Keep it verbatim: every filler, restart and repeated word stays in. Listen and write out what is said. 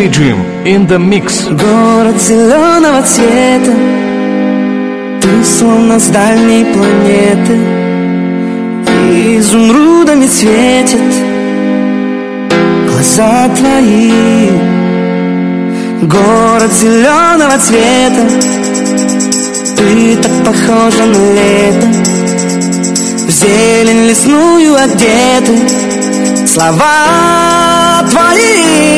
Daydream in the mix. Город зеленого цвета, ты словно с дальней планеты, изумрудами светят глаза твои. Город зеленого цвета, ты так похожа на лето, в зелень лесную одеты слова твои.